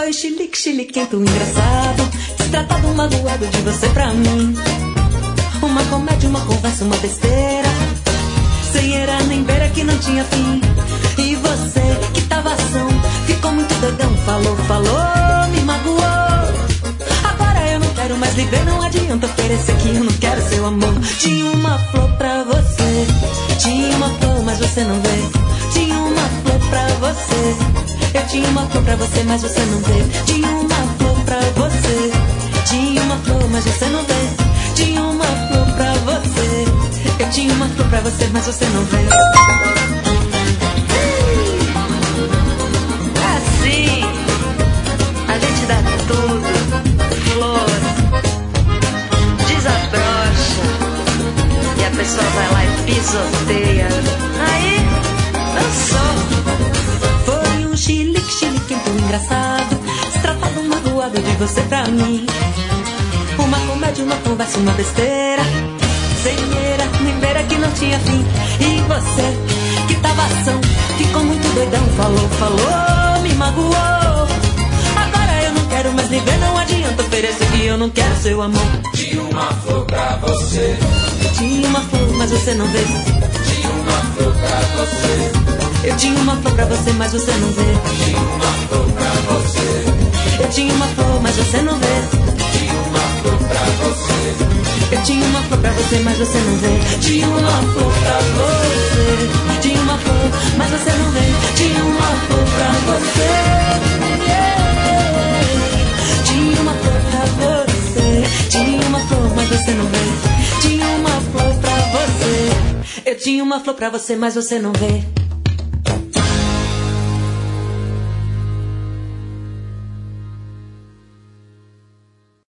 foi chilique, chiliquento, engraçado, destratado, magoado de você pra mim. Uma comédia, uma conversa, uma besteira, sem era nem beira que não tinha fim. E você, que tava ação, ficou muito doidão, falou, falou, me magoou. Agora eu não quero mais viver, não adianta oferecer que eu não quero seu amor. Tinha uma flor pra você, tinha uma flor, mas você não veio. Tinha uma flor pra você, eu tinha uma flor pra você, mas você não veio. Tinha uma flor pra você, tinha uma flor, mas você não veio. Tinha uma flor pra você, eu tinha uma flor pra você, mas você não veio. Assim, a gente dá tudo, flor, desabrocha, e a pessoa vai lá e pisoteia. Aí, dançou. Foi um chilique, chiliquento engraçado, destratado, magoado de você pra mim. Uma comédia, uma conversa, uma besteira, sem era nem beira que não tinha fim. E você, que tava ação, ficou muito doidão, falou, falou, me magoou. Agora eu não quero mais viver, não adianta oferecer que eu não quero seu amor. Tinha uma flor pra você, tinha uma flor, mas você não veio. tinha uma flor pra você, Eu tinha uma flor pra você, mas você não veio. tinha uma flor pra você, Eu tinha uma flor, mas você não veio. tinha uma flor pra você, Eu tinha uma flor pra você, mas você não veio. Tinha uma flor pra você, tinha uma flor, mas você não veio. Tinha uma flor pra você, tinha uma flor pra você, tinha uma flor, mas você não veio. Tinha uma flor pra você, eu tinha uma flor pra você, mas você não veio.